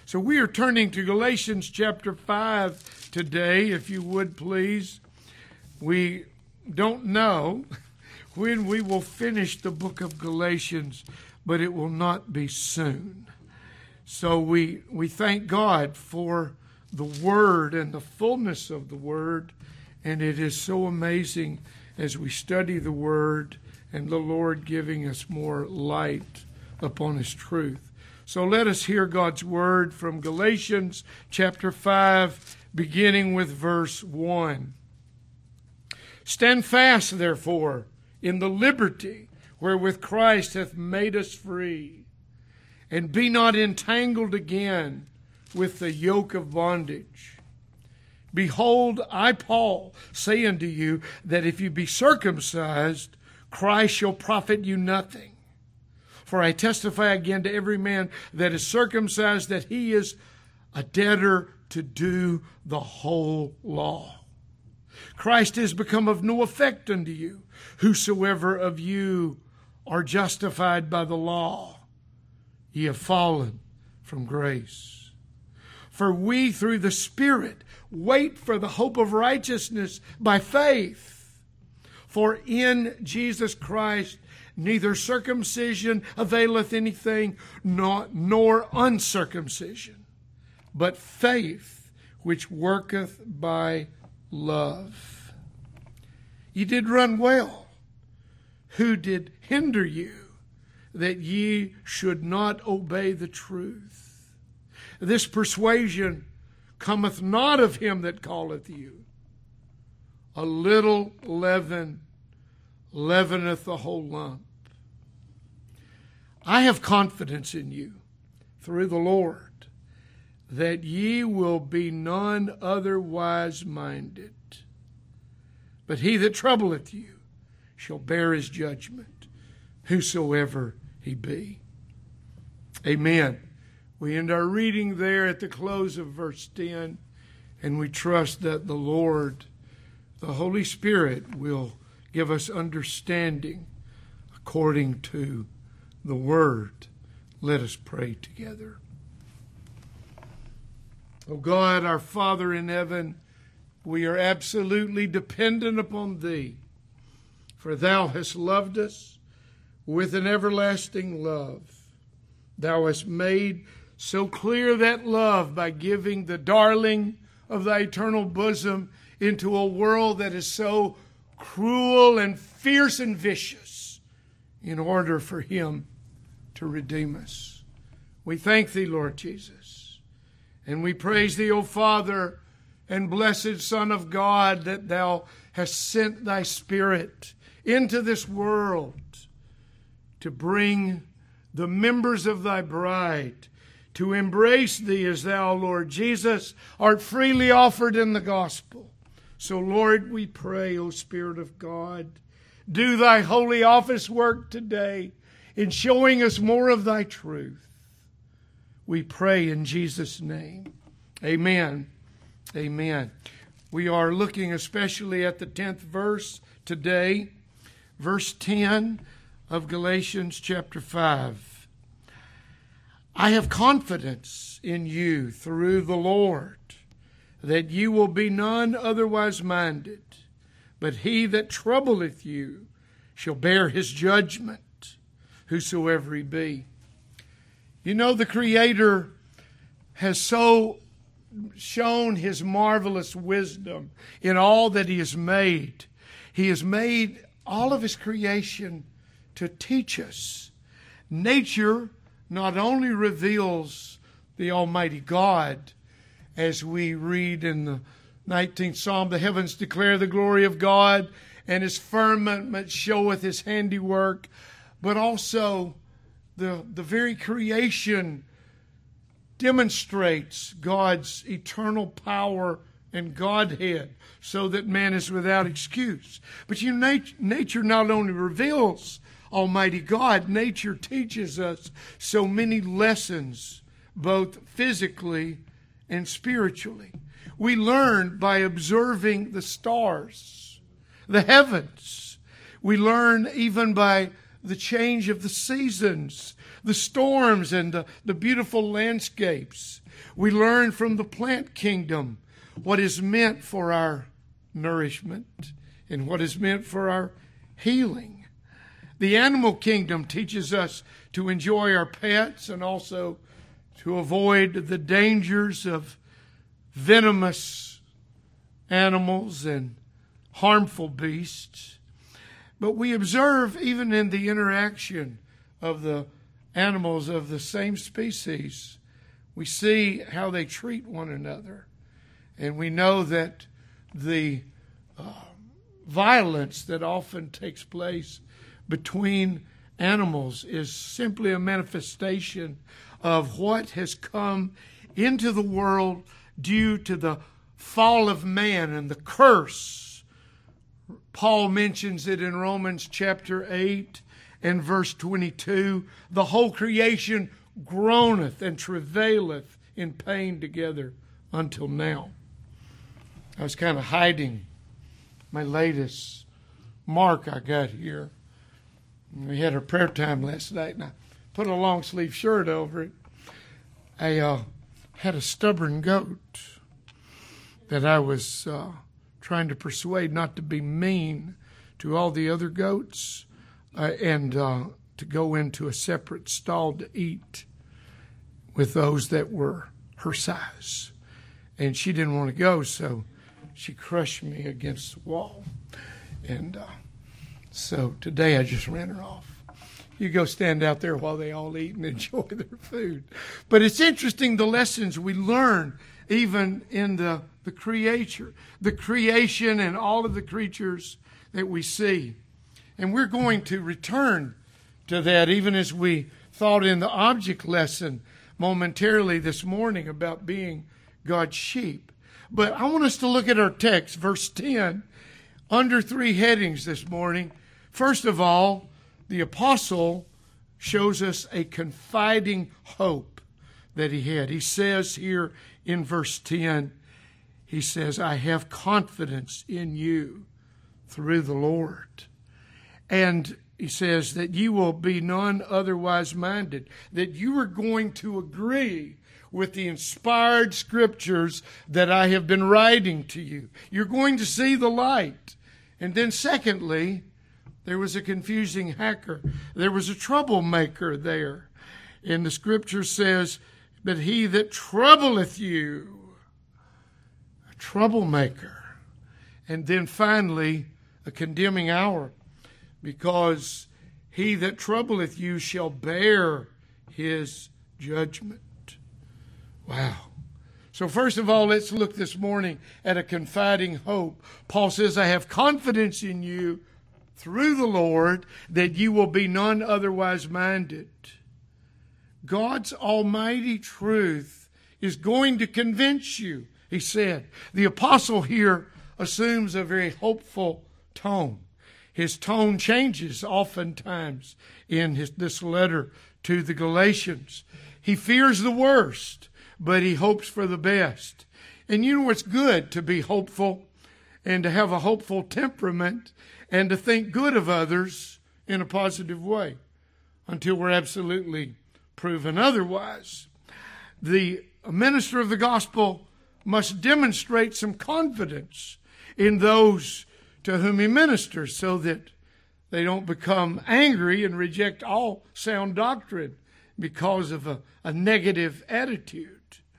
So we are turning to Galatians chapter 5 today, if you would please. We don't know when we will finish the book of Galatians, but it will not be soon. So we thank God for the Word and the fullness of the Word, and it is so amazing as we study the Word and the Lord giving us more light upon His truth. So let us hear God's Word from Galatians chapter 5, beginning with verse 1. Stand fast, therefore, in the liberty wherewith Christ hath made us free, and be not entangled again with the yoke of bondage. Behold, I, Paul, say unto you that if you be circumcised, Christ shall profit you nothing. For I testify again to every man that is circumcised that he is a debtor to do the whole law. Christ is become of no effect unto you, whosoever of you are justified by the law. Ye have fallen from grace. For we through the Spirit wait for the hope of righteousness by faith. For in Jesus Christ neither circumcision availeth anything, nor uncircumcision, but faith which worketh by love. Ye did run well. Who did hinder you that ye should not obey the truth? This persuasion cometh not of him that calleth you. A little leaven leaveneth the whole lump. I have confidence in you through the Lord that ye will be none otherwise minded. But he that troubleth you shall bear his judgment, whosoever he be. Amen. We end our reading there at the close of verse 10, and we trust that the Lord, the Holy Spirit, will give us understanding according to the Word. Let us pray together. O God, our Father in heaven, we are absolutely dependent upon Thee, for Thou hast loved us with an everlasting love. Thou hast made so clear that love by giving the darling of Thy eternal bosom into a world that is so cruel and fierce and vicious in order for Him to redeem us. We thank Thee, Lord Jesus, and we praise Thee, O Father and blessed Son of God, that Thou hast sent Thy Spirit into this world to bring the members of Thy bride to embrace Thee as Thou, Lord Jesus, art freely offered in the gospel. So, Lord, we pray, O Spirit of God, do Thy holy office work today in showing us more of Thy truth. We pray in Jesus' name. Amen. Amen. We are looking especially at the 10th verse today, verse 10 of Galatians chapter 5. I have confidence in you through the Lord, that you will be none otherwise minded, but he that troubleth you shall bear his judgment, whosoever he be. You know, the Creator has so shown his marvelous wisdom in all that he has made. He has made all of his creation to teach us. Nature not only reveals the Almighty God, as we read in the 19th Psalm, the heavens declare the glory of God, and his firmament showeth his handiwork, but also the very creation demonstrates God's eternal power and Godhead, so that man is without excuse. But nature not only reveals Almighty God, nature teaches us so many lessons, both physically and spiritually. We learn by observing the stars, the heavens. We learn even by the change of the seasons, the storms and the beautiful landscapes. We learn from the plant kingdom what is meant for our nourishment and what is meant for our healing. The animal kingdom teaches us to enjoy our pets and also to avoid the dangers of venomous animals and harmful beasts. But we observe, even in the interaction of the animals of the same species, we see how they treat one another. And we know that the violence that often takes place between animals is simply a manifestation of what has come into the world due to the fall of man and the curse. Paul mentions it in Romans chapter 8 and verse 22. The whole creation groaneth and travaileth in pain together until now. I was kind of hiding my latest mark I got here. We had a prayer time last night, and I put a long sleeve shirt over it. I had a stubborn goat that I was trying to persuade not to be mean to all the other goats and to go into a separate stall to eat with those that were her size. And she didn't want to go, so she crushed me against the wall. And so today I just ran her off. You go stand out there while they all eat and enjoy their food. But it's interesting the lessons we learn even in the creation and all of the creatures that we see. And we're going to return to that even as we thought in the object lesson momentarily this morning about being God's sheep. But I want us to look at our text, verse 10, under three headings this morning. First of all, the apostle shows us a confiding hope that he had. He says here in verse 10, he says, I have confidence in you through the Lord. And he says that you will be none otherwise minded, that you are going to agree with the inspired scriptures that I have been writing to you. You're going to see the light. And then secondly, there was a confusing hacker. There was a troublemaker there. And the scripture says, but he that troubleth you, a troublemaker. And then finally, a condemning hour, because he that troubleth you shall bear his judgment. Wow. So first of all, let's look this morning at a confiding hope. Paul says, I have confidence in you through the Lord that you will be none otherwise minded. God's almighty truth is going to convince you, he said. The apostle here assumes a very hopeful tone. His tone changes oftentimes in this letter to the Galatians. He fears the worst, but he hopes for the best. And you know, it's good to be hopeful and to have a hopeful temperament and to think good of others in a positive way until we're absolutely proven otherwise. The minister of the gospel must demonstrate some confidence in those to whom he ministers so that they don't become angry and reject all sound doctrine because of a negative attitude.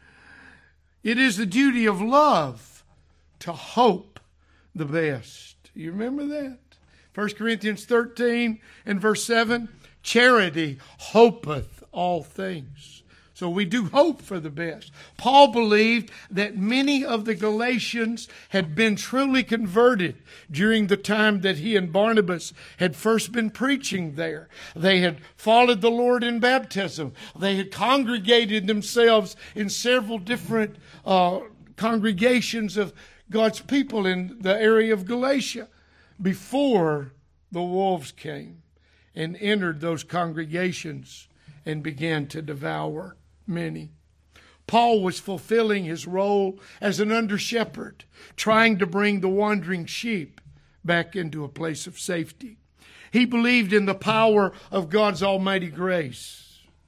It is the duty of love to hope the best. You remember that? 1 Corinthians 13 and verse 7, charity hopeth all things. So we do hope for the best. Paul believed that many of the Galatians had been truly converted during the time that he and Barnabas had first been preaching there. They had followed the Lord in baptism. They had congregated themselves in several different congregations of God's people in the area of Galatia before the wolves came and entered those congregations and began to devour many. Paul was fulfilling his role as an under-shepherd, trying to bring the wandering sheep back into a place of safety. He believed in the power of God's almighty grace.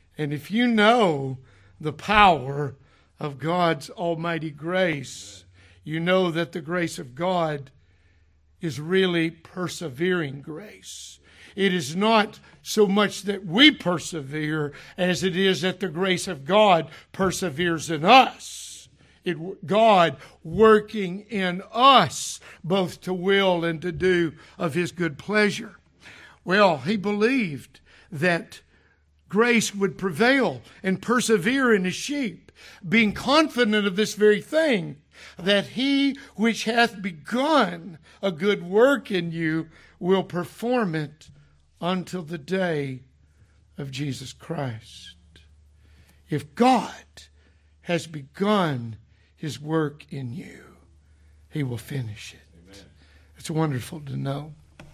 And if you know the power of God's almighty grace, you know that the grace of God is really persevering grace. It is not so much that we persevere as it is that the grace of God perseveres in us. God working in us both to will and to do of His good pleasure. Well, he believed that grace would prevail and persevere in His sheep, being confident of this very thing, that He which hath begun a good work in you will perform it until the day of Jesus Christ. If God has begun His work in you, He will finish it. Amen. It's wonderful to know.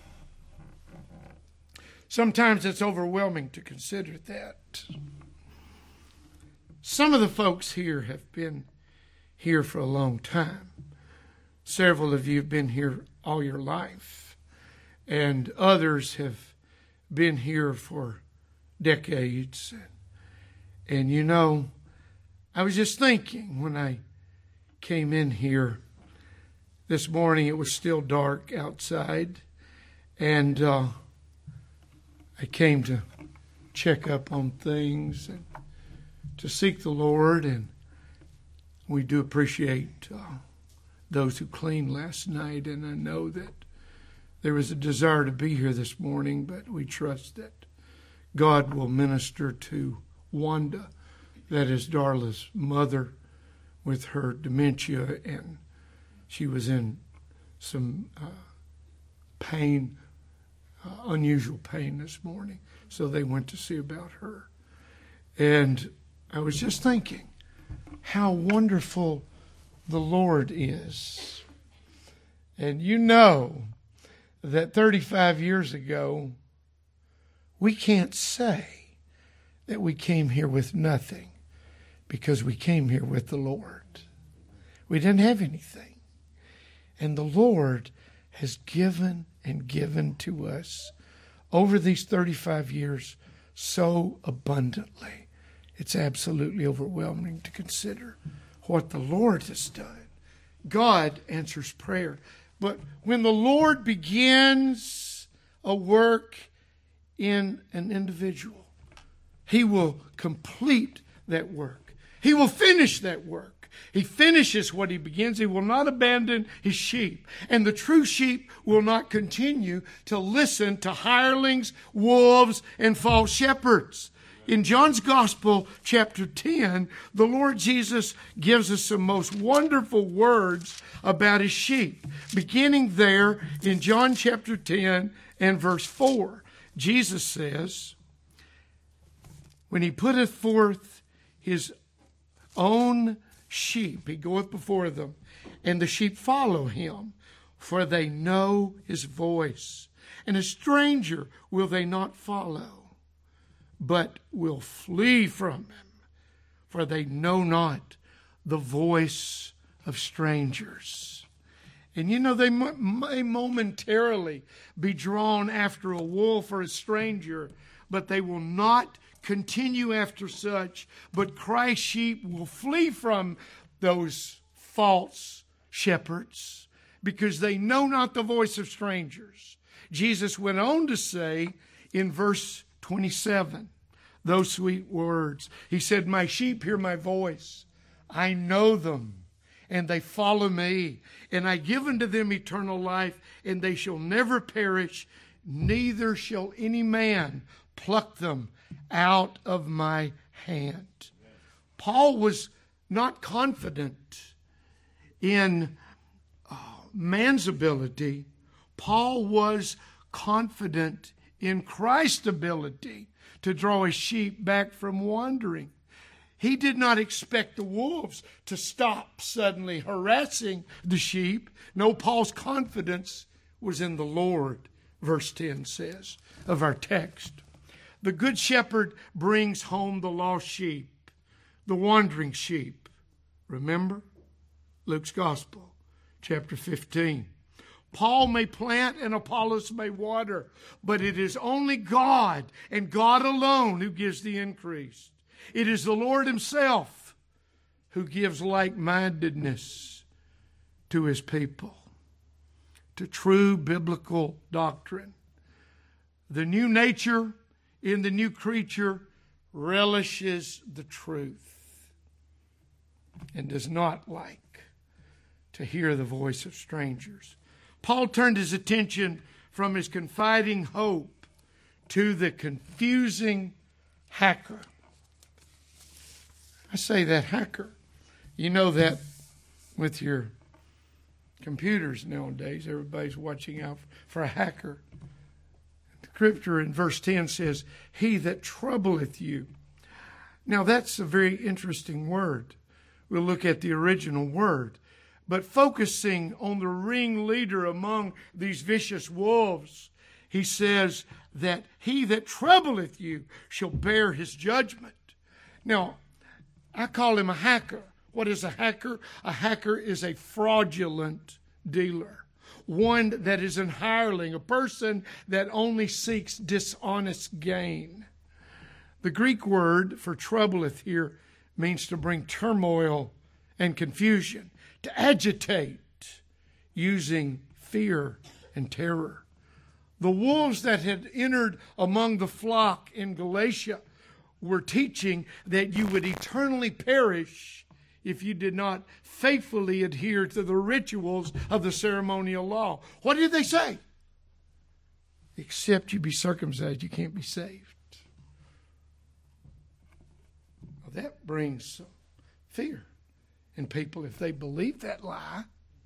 Sometimes it's overwhelming to consider that. Some of the folks here have been here for a long time. Several of you have been here all your life, and others have been here for decades. And you know, I was just thinking when I came in here this morning, it was still dark outside, and I came to check up on things and to seek the Lord, and we do appreciate those who cleaned last night, and I know that there was a desire to be here this morning, but we trust that God will minister to Wanda, that is Darla's mother, with her dementia, and she was in some pain, unusual pain this morning, so they went to see about her. And I was just thinking how wonderful the Lord is. And you know that 35 years ago, we can't say that we came here with nothing, because we came here with the Lord. We didn't have anything. And the Lord has given and given to us over these 35 years so abundantly. It's absolutely overwhelming to consider what the Lord has done. God answers prayer. But when the Lord begins a work in an individual, He will complete that work. He will finish that work. He finishes what He begins. He will not abandon His sheep. And the true sheep will not continue to listen to hirelings, wolves, and false shepherds. In John's Gospel, chapter 10, the Lord Jesus gives us some most wonderful words about His sheep. Beginning there in John chapter 10 and verse 4, Jesus says, when He putteth forth His own sheep, He goeth before them, and the sheep follow Him, for they know His voice. And a stranger will they not follow, but will flee from Him, for they know not the voice of strangers. And you know, they may momentarily be drawn after a wolf or a stranger, but they will not continue after such, but Christ's sheep will flee from those false shepherds because they know not the voice of strangers. Jesus went on to say in verse 27, those sweet words. He said, my sheep hear my voice. I know them, and they follow me, and I give unto them eternal life, and they shall never perish, neither shall any man pluck them out of my hand. Paul was not confident in man's ability. Paul was confident in Christ's ability to draw his sheep back from wandering. He did not expect the wolves to stop suddenly harassing the sheep. No, Paul's confidence was in the Lord, verse 10 says of our text. The good shepherd brings home the lost sheep, the wandering sheep. Remember? Luke's Gospel, chapter 15. Paul may plant and Apollos may water, but it is only God and God alone who gives the increase. It is the Lord Himself who gives like-mindedness to His people, to true biblical doctrine. The new nature in the new creature relishes the truth and does not like to hear the voice of strangers. Paul turned his attention from his confiding hope to the confusing hacker. I say that hacker. You know that with your computers nowadays, everybody's watching out for a hacker. The scripture in verse 10 says, "He that troubleth you." Now that's a very interesting word. We'll look at the original word. But focusing on the ringleader among these vicious wolves, he says that he that troubleth you shall bear his judgment. Now, I call him a hacker. What is a hacker? A hacker is a fraudulent dealer, one that is an hireling, a person that only seeks dishonest gain. The Greek word for troubleth here means to bring turmoil and confusion, to agitate using fear and terror. The wolves that had entered among the flock in Galatia were teaching that you would eternally perish if you did not faithfully adhere to the rituals of the ceremonial law. What did they say? Except you be circumcised, you can't be saved. Well, that brings some fear in people if they believe that lie.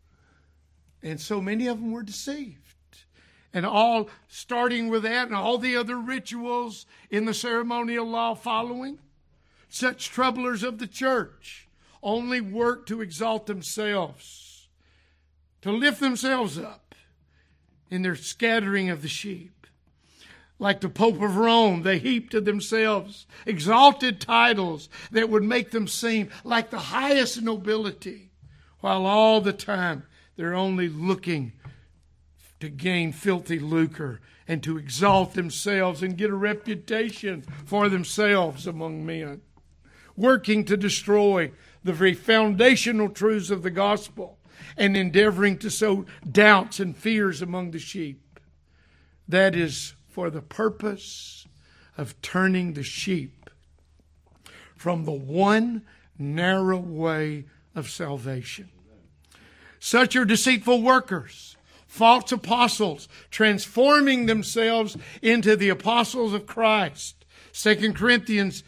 And so many of them were deceived. And all starting with that and all the other rituals in the ceremonial law following, such troublers of the church only work to exalt themselves, to lift themselves up in their scattering of the sheep. Like the Pope of Rome, they heap to themselves exalted titles that would make them seem like the highest nobility, while all the time they're only looking to gain filthy lucre and to exalt themselves and get a reputation for themselves among men, working to destroy the very foundational truths of the gospel and endeavoring to sow doubts and fears among the sheep. That is for the purpose of turning the sheep from the one narrow way of salvation. Such are deceitful workers, false apostles, transforming themselves into the apostles of Christ. 2 Corinthians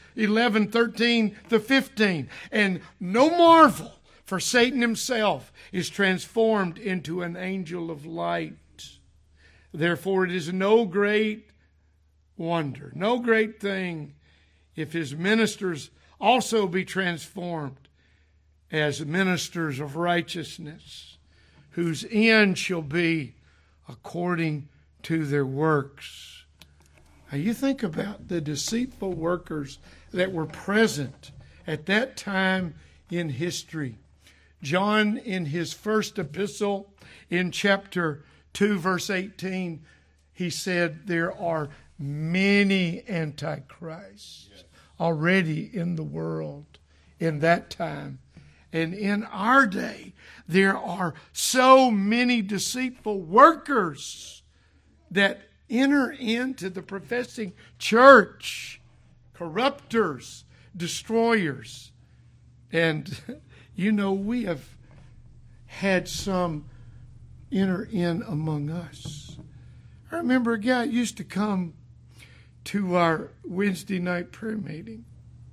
11:13-15. And no marvel, for Satan himself is transformed into an angel of light. Therefore it is no great wonder, no great thing, if his ministers also be transformed as ministers of righteousness, whose end shall be according to their works. Now you think about the deceitful workers that were present at that time in history. John, in his first epistle, in chapter 2, verse 18, he said there are many antichrists already in the world in that time. And in our day, there are so many deceitful workers that enter into the professing church, corrupters, destroyers. And, we have had some enter in among us. I remember a guy used to come to our Wednesday night prayer meeting.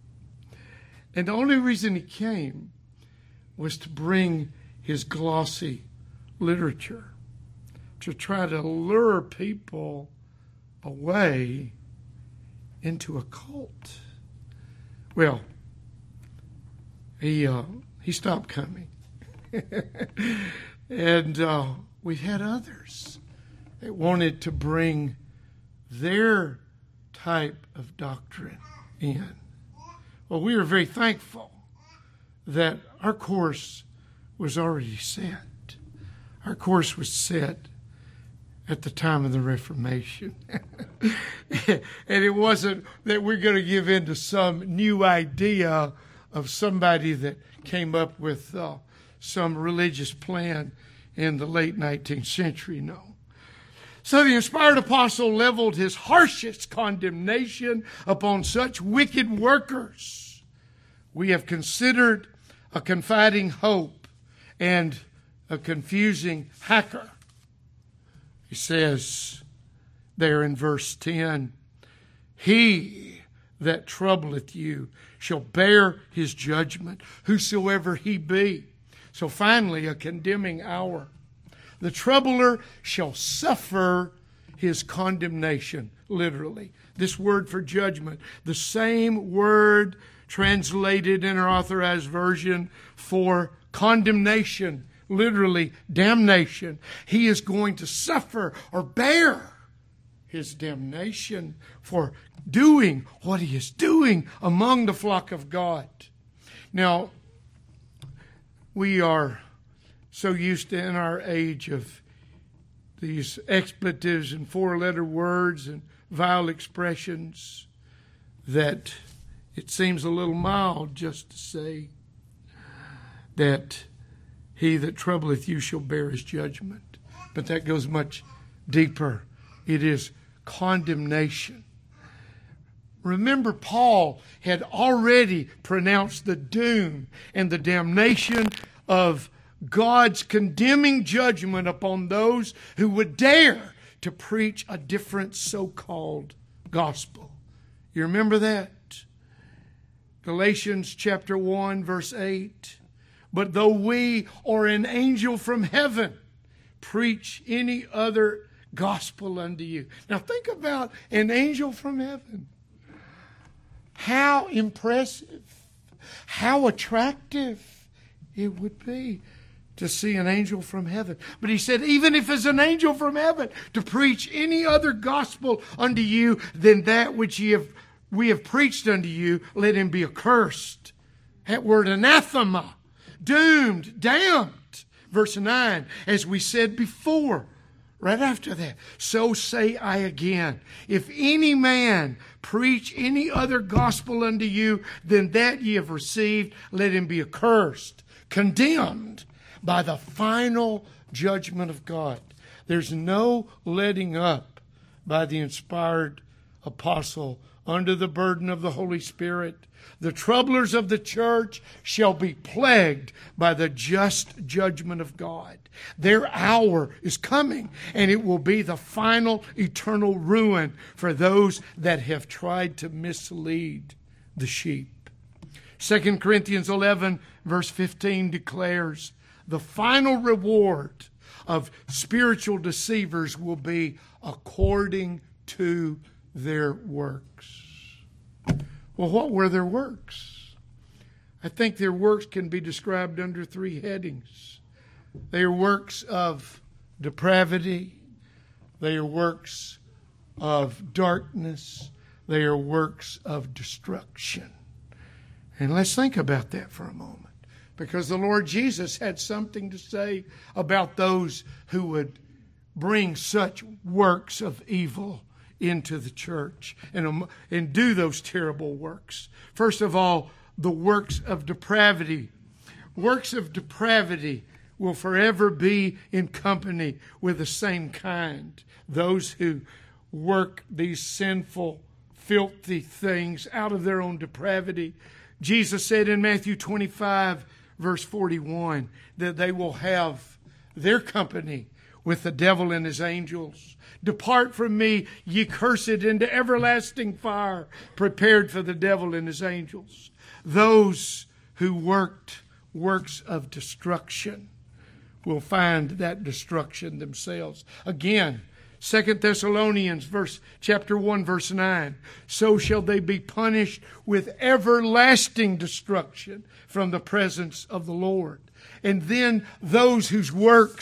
And the only reason he came was to bring his glossy literature to try to lure people away into a cult. Well, he stopped coming. And we had others that wanted to bring their type of doctrine in. Well, we were very thankful that our course was already set. Our course was set at the time of the Reformation. And it wasn't that we're going to give in to some new idea of somebody that came up with some religious plan in the late 19th century. No. So the inspired apostle leveled his harshest condemnation upon such wicked workers. We have considered a confiding hope and a confusing hacker. He says there in verse 10, he that troubleth you shall bear his judgment, whosoever he be. So finally, a condemning hour. The troubler shall suffer his condemnation, literally. This word for judgment, the same word translated in our Authorized Version for condemnation, literally damnation. He is going to suffer or bear his damnation for doing what he is doing among the flock of God. Now, we are so used to, in our age, of these expletives and four-letter words and vile expressions, that it seems a little mild just to say that he that troubleth you shall bear his judgment. But that goes much deeper. It is condemnation. Remember, Paul had already pronounced the doom and the damnation of God's condemning judgment upon those who would dare to preach a different so-called gospel. You remember that? Galatians chapter 1, verse 8. But though we or an angel from heaven preach any other gospel unto you. Now think about an angel from heaven. How impressive, how attractive it would be to see an angel from heaven. But he said, even if it's an angel from heaven to preach any other gospel unto you than that which we have preached unto you, let him be accursed. That word anathema, doomed, damned. Verse 9, as we said before, right after that, so say I again, if any man preach any other gospel unto you than that ye have received, let him be accursed, condemned by the final judgment of God. There's no letting up by the inspired apostle under the burden of the Holy Spirit. The troublers of the church shall be plagued by the just judgment of God. Their hour is coming, and it will be the final eternal ruin for those that have tried to mislead the sheep. 2 Corinthians 11, verse 15 declares, the final reward of spiritual deceivers will be according to their works. Well, what were their works? I think their works can be described under three headings. They are works of depravity. They are works of darkness. They are works of destruction. And let's think about that for a moment. Because the Lord Jesus had something to say about those who would bring such works of evil into the church and do those terrible works. First of all, the works of depravity. Works of depravity will forever be in company with the same kind. Those who work these sinful, filthy things out of their own depravity. Jesus said in Matthew 25, verse 41, that they will have their company with the devil and his angels. Depart from me, ye cursed, into everlasting fire, prepared for the devil and his angels. Those who worked works of destruction will find that destruction themselves. Again, 2 Thessalonians chapter 1, verse 9. So shall they be punished with everlasting destruction from the presence of the Lord. And then those whose works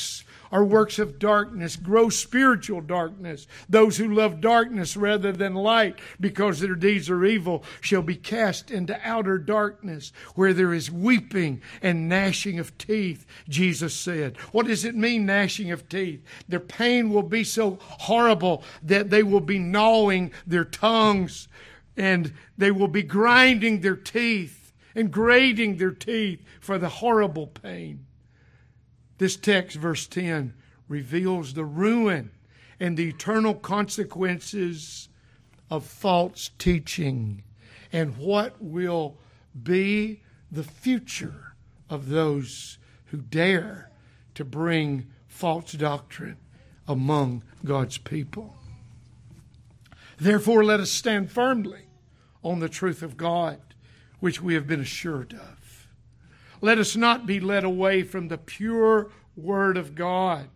are works of darkness, gross spiritual darkness. Those who love darkness rather than light, because their deeds are evil, shall be cast into outer darkness, where there is weeping and gnashing of teeth, Jesus said. What does it mean, gnashing of teeth? Their pain will be so horrible that they will be gnawing their tongues, and they will be grinding their teeth and grating their teeth for the horrible pain. This text, verse 10, reveals the ruin and the eternal consequences of false teaching and what will be the future of those who dare to bring false doctrine among God's people. Therefore, let us stand firmly on the truth of God, which we have been assured of. Let us not be led away from the pure Word of God.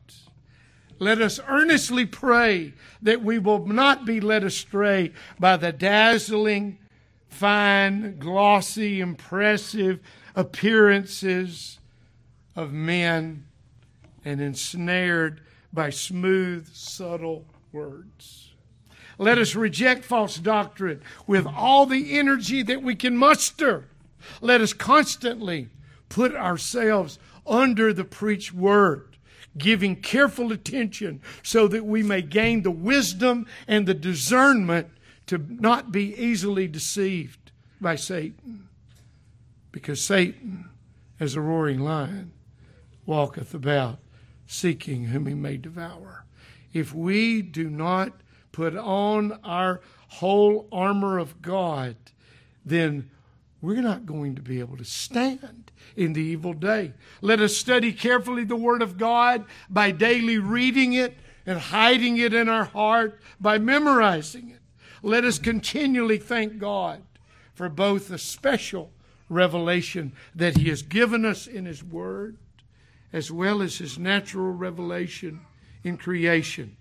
Let us earnestly pray that we will not be led astray by the dazzling, fine, glossy, impressive appearances of men and ensnared by smooth, subtle words. Let us reject false doctrine with all the energy that we can muster. Let us constantly put ourselves under the preached word, giving careful attention so that we may gain the wisdom and the discernment to not be easily deceived by Satan. Because Satan, as a roaring lion, walketh about, seeking whom he may devour. If we do not put on our whole armor of God, then we're not going to be able to stand in the evil day. Let us study carefully the Word of God by daily reading it and hiding it in our heart by memorizing it. Let us continually thank God for both the special revelation that He has given us in His Word, as well as His natural revelation in creation,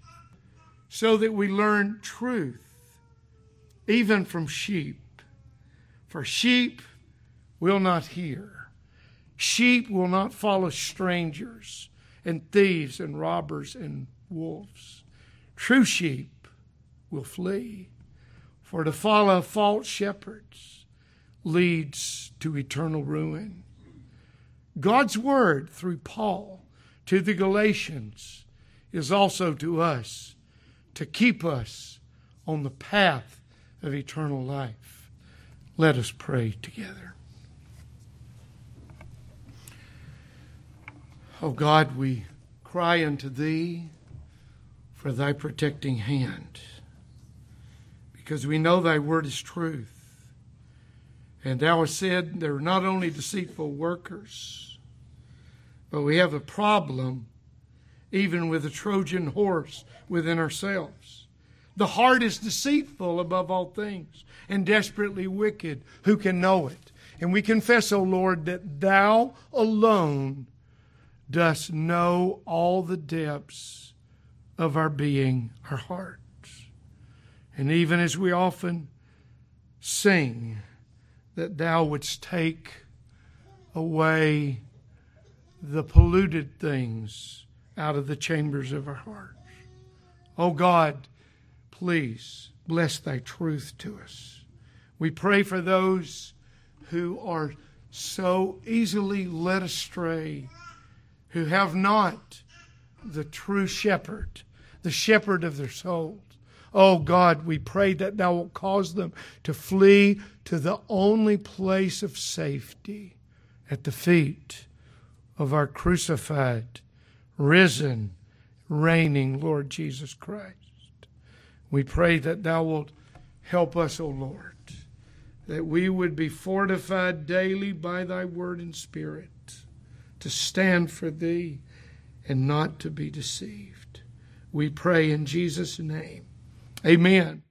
so that we learn truth, even from sheep. For sheep will not hear. Sheep will not follow strangers and thieves and robbers and wolves. True sheep will flee. For to follow false shepherds leads to eternal ruin. God's word through Paul to the Galatians is also to us to keep us on the path of eternal life. Let us pray together. Oh God, we cry unto Thee for Thy protecting hand, because we know Thy word is truth. And Thou hast said they're not only deceitful workers, but we have a problem even with the Trojan horse within ourselves. The heart is deceitful above all things and desperately wicked. Who can know it? And we confess, O Lord, that Thou alone dost know all the depths of our being, our hearts. And even as we often sing that Thou wouldst take away the polluted things out of the chambers of our hearts. Oh God, please bless Thy truth to us. We pray for those who are so easily led astray, who have not the true shepherd, the shepherd of their souls. Oh God, we pray that Thou wilt cause them to flee to the only place of safety, at the feet of our crucified, risen, reigning Lord Jesus Christ. We pray that Thou wilt help us, O Lord, that we would be fortified daily by Thy word and spirit to stand for Thee and not to be deceived. We pray in Jesus' name. Amen.